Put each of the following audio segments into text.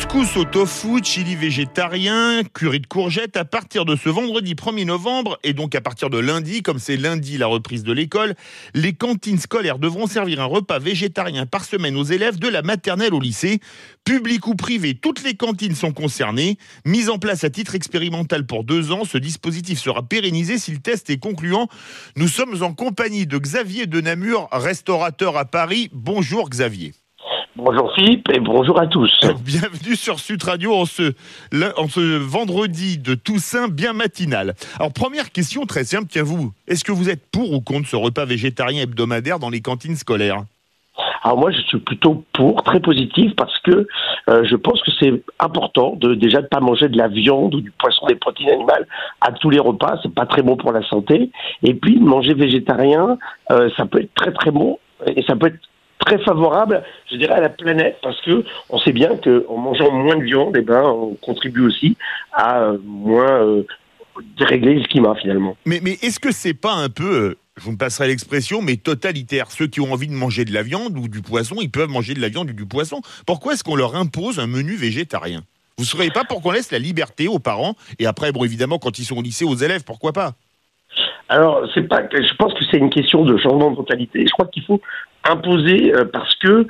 Couscous au tofu, chili végétarien, curry de courgettes. À partir de ce vendredi 1er novembre, et donc à partir de lundi, comme c'est lundi la reprise de l'école, les cantines scolaires devront servir un repas végétarien par semaine aux élèves de la maternelle au lycée. Public ou privé, toutes les cantines sont concernées. Mise en place à titre expérimental pour 2 ans, ce dispositif sera pérennisé si le test est concluant. Nous sommes en compagnie de Xavier de Namur, restaurateur à Paris. Bonjour Xavier. Bonjour Philippe et bonjour à tous. Bienvenue sur Sud Radio en ce vendredi de Toussaint bien matinal. Alors première question très simple, tiens vous, est-ce que vous êtes pour ou contre ce repas végétarien hebdomadaire dans les cantines scolaires ? Alors moi je suis plutôt pour, très positif, parce que je pense que c'est important de ne pas manger de la viande ou du poisson, des protéines animales à tous les repas, c'est pas très bon pour la santé. Et puis manger végétarien, ça peut être très très bon et ça peut être très favorable, je dirais, à la planète, parce que on sait bien qu'en mangeant moins de viande, on contribue aussi à moins dérégler le climat finalement. Mais est-ce que c'est pas un peu, je vous me passerai l'expression, mais totalitaire ? Ceux qui ont envie de manger de la viande ou du poisson, ils peuvent manger de la viande ou du poisson. Pourquoi est-ce qu'on leur impose un menu végétarien ? Vous ne seriez pas pour qu'on laisse la liberté aux parents et après, bon, évidemment, quand ils sont au lycée, aux élèves, pourquoi pas ? Alors, je pense que c'est une question de changement de mentalité. Je crois qu'il faut imposer parce que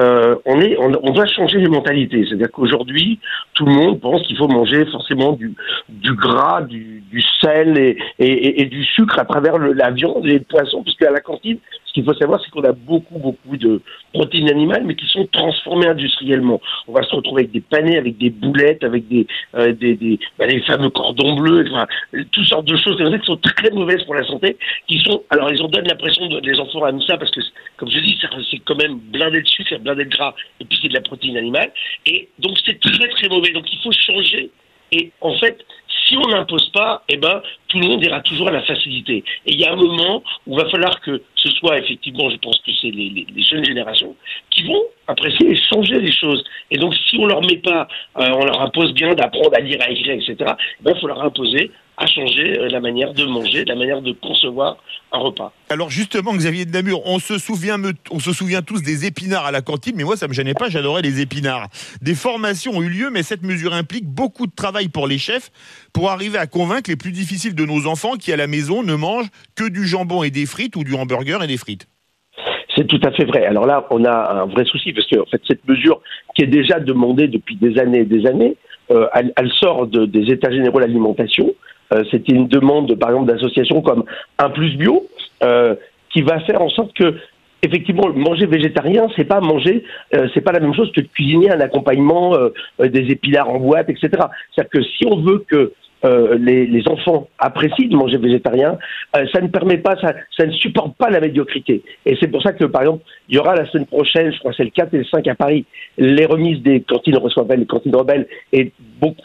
on doit changer les mentalités. C'est-à-dire qu'aujourd'hui, tout le monde pense qu'il faut manger forcément du gras, du sel et du sucre à travers la viande et le poisson, puisque à la cantine, ce qu'il faut savoir, c'est qu'on a beaucoup de protéines animales, mais qui sont transformées industriellement. On va se retrouver avec des panais, avec des boulettes, avec les fameux cordons bleus, enfin, toutes sortes de choses qui sont très mauvaises pour la santé, alors ils en donnent l'impression de les enfants aiment ça parce que, comme je dis, c'est quand même blindé de sucre, blindé de gras, et puis c'est de la protéine animale, et donc c'est très très mauvais. Donc il faut changer. Et en fait, si on n'impose pas, tout le monde ira toujours à la facilité. Et il y a un moment où il va falloir que ce soit effectivement, je pense que c'est les jeunes générations qui vont apprécier et changer les choses. Et donc, si on leur met pas, on leur impose bien d'apprendre à lire, à écrire, etc., il faut leur imposer à changer la manière de manger, la manière de concevoir un repas. Alors justement, Xavier de Namur, on se souvient tous des épinards à la cantine, mais moi ça me gênait pas, j'adorais les épinards. Des formations ont eu lieu, mais cette mesure implique beaucoup de travail pour les chefs pour arriver à convaincre les plus difficiles de nos enfants qui à la maison ne mangent que du jambon et des frites ou du hamburger et des frites. C'est tout à fait vrai. Alors là, on a un vrai souci parce que en fait, cette mesure qui est déjà demandée depuis des années, elle sort des États généraux de l'alimentation. C'était une demande, par exemple, d'associations comme 1 Plus Bio, qui va faire en sorte que, effectivement, manger végétarien, c'est pas la même chose que de cuisiner un accompagnement des épinards en boîte, etc. C'est-à-dire que si on veut que les enfants apprécient de manger végétarien, ça ne permet pas, ça ne supporte pas la médiocrité. Et c'est pour ça que, par exemple, il y aura la semaine prochaine, je crois que c'est le 4 et le 5 à Paris, les remises des cantines les cantines rebelles, et beaucoup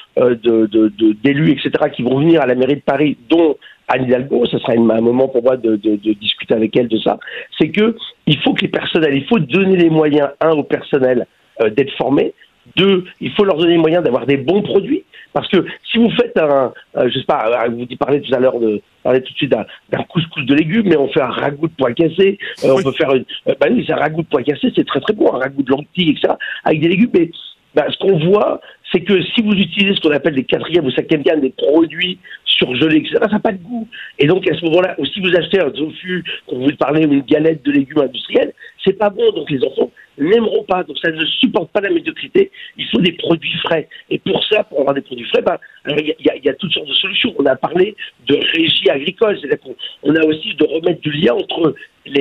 d'élus, etc., qui vont venir à la mairie de Paris, dont Anne Hidalgo. Ce sera un moment pour moi de discuter avec elle de ça. C'est que il faut que il faut donner les moyens, aux personnels d'être formés. 2, il faut leur donner les moyens d'avoir des bons produits. Parce que si vous faites je sais pas, vous parlez tout de suite d'un couscous de légumes, mais on fait un ragoût de pois cassés, on peut faire c'est un ragoût de pois cassés, c'est très très bon, un ragoût de lentilles, etc., avec des légumes, mais ce qu'on voit, c'est que si vous utilisez ce qu'on appelle des 4e ou 5e gamme, des produits surgelés, etc., ça n'a pas de goût. Et donc, à ce moment-là, ou si vous achetez un tofu, quand vous parlez, ou une galette de légumes industriels, c'est pas bon. Donc, les enfants n'aimeront pas. Donc, ça ne supporte pas la médiocrité. Il faut des produits frais. Et pour ça, pour avoir des produits frais, il y a toutes sortes de solutions. On a parlé de régie agricole. C'est-à-dire qu'on a aussi de remettre du lien entre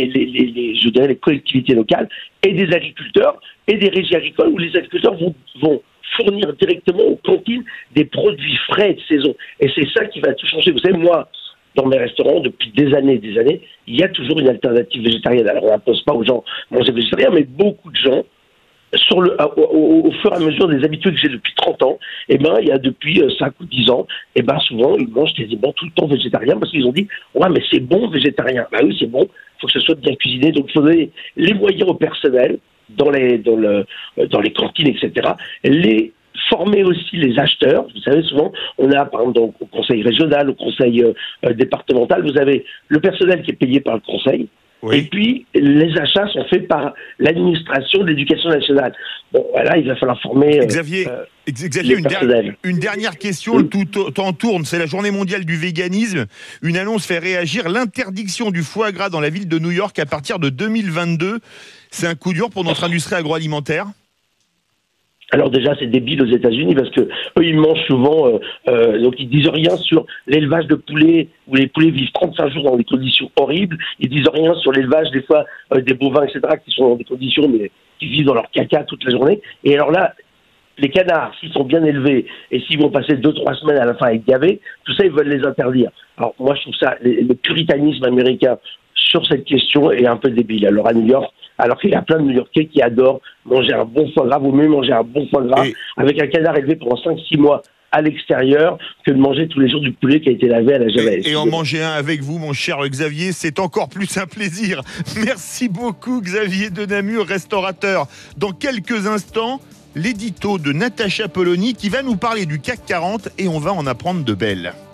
les collectivités locales et des agriculteurs et des régies agricoles où les agriculteurs vont fournir directement aux cantines des produits frais de saison. Et c'est ça qui va tout changer. Vous savez, moi, dans mes restaurants, depuis des années, il y a toujours une alternative végétarienne. Alors, on n'impose pas aux gens de manger végétarien, mais beaucoup de gens, au fur et à mesure des habitudes que j'ai depuis 30 ans, il y a depuis 5 ou 10 ans, souvent, ils mangent quasiment tout le temps végétarien parce qu'ils ont dit « Ouais, mais c'est bon végétarien. » Oui, c'est bon, il faut que ce soit bien cuisiné. Donc, il faut donner les moyens au personnel dans les cantines, etc. Les former aussi les acheteurs. Vous savez, souvent, on a, par exemple, au conseil régional, au conseil départemental, vous avez le personnel qui est payé par le conseil, Oui. Et puis, les achats sont faits par l'administration de l'éducation nationale. Bon, voilà, il va falloir former Xavier, les personnels. une dernière question, le tout temps tourne, c'est la journée mondiale du véganisme. Une annonce fait réagir, l'interdiction du foie gras dans la ville de New York à partir de 2022. C'est un coup dur pour notre industrie agroalimentaire. Alors déjà, c'est débile aux États-Unis parce que eux, ils mangent souvent, donc ils disent rien sur l'élevage de poulets où les poulets vivent 35 jours dans des conditions horribles. Ils disent rien sur l'élevage des fois des bovins, etc., qui sont dans des conditions mais qui vivent dans leur caca toute la journée. Et alors là, les canards, s'ils sont bien élevés et s'ils vont passer 2-3 semaines à la fin à être gavés, tout ça, ils veulent les interdire. Alors moi, je trouve ça, le puritanisme américain sur cette question est un peu débile. Alors à New York, alors qu'il y a plein de New-Yorkais qui adorent manger un bon foie gras, vaut mieux manger un bon foie gras avec un canard élevé pendant 5-6 mois à l'extérieur que de manger tous les jours du poulet qui a été lavé à la javel. Et en manger un avec vous, mon cher Xavier, c'est encore plus un plaisir. Merci beaucoup, Xavier de Namur, restaurateur. Dans quelques instants, l'édito de Natacha Polony qui va nous parler du CAC 40 et on va en apprendre de belles.